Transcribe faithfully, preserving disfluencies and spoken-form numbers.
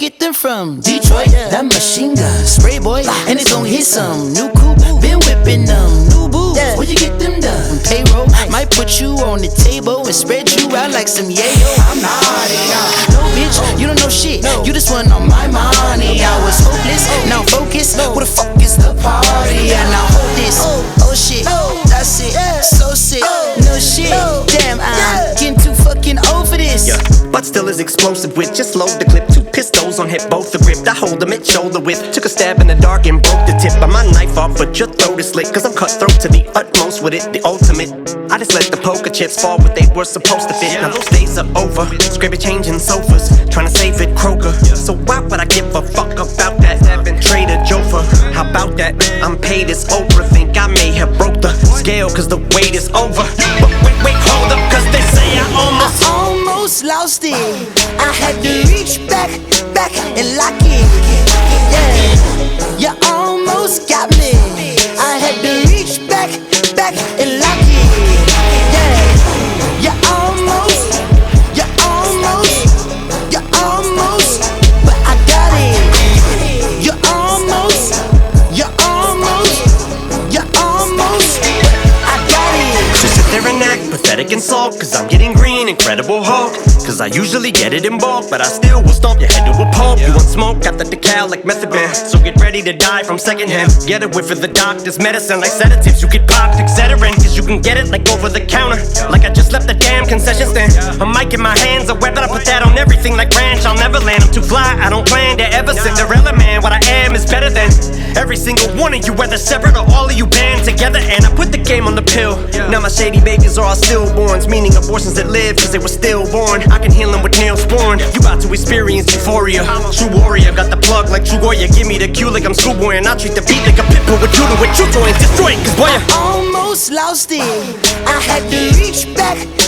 get them from? Detroit, that machine gun, spray boy, and it's gon' hit some. New coupe, been whipping them. New boots, where you get them done? Payroll, might put you on the table and spread you out like some yayo. I'm naughty, no bitch, you don't know shit. You just want on my money. I was hopeless, now focus. Where the fuck is the party? And now hold this, oh shit, that's it, so sick, no shit. Damn, I'm getting too fucking old for this. Yeah, but still is explosive with just load the clip. Two pistols on hip, both are gripped. I hold them at shoulder width. Took a stab in the dark and broke the tip of my knife off, but your throat is slit. Cause I'm cutthroat to the utmost with it, the ultimate. I just let the poker chips fall where they were supposed to fit. Now those days are over. Scrappy changing sofas, trying to save it Kroger. So why would I give a fuck about that? Having Trader Joe for how about that? I'm paid as Oprah. Think I may have broke the scale cause the wait is over. But wait, wait, hold up, cause they say I almost I almost lost it. I had to reach back, back and lock it. Yeah, you almost got me. I had to reach back, back and lock it. Yeah, you almost, you almost, you almost, but I got it. You almost, you almost, you almost, but I got it. just sit there and act pathetic and sulk. Cause I'm getting green, Incredible Hulk. Cause I usually get it in bulk, but I still will stomp your head to a pulp. You want smoke, got the decal like method man. So get ready to die from secondhand. Get a whiff of the doctor's medicine like sedatives. You get popped, Excedrin, cause you can get it like over the counter. Like I just left the damn concession stand. A mic in my hands, a weapon, I put that on everything like ranch. I'll never land, I'm too fly, I don't plan to ever Cinderella man. What I am is better than every single one of you, whether separate or all of you band together. And I put the game on the pill. Now my shady babies are all stillborns, meaning abortions that live cause they were stillborn. I can heal them with Neosporin. You about to experience euphoria. True warrior, got the plug like True Goya. Give me the cue like I'm schoolboy, and I treat the beat like a pit bull. What you do with you doing, destroy it, cause boy, I almost lost it. I had to reach back,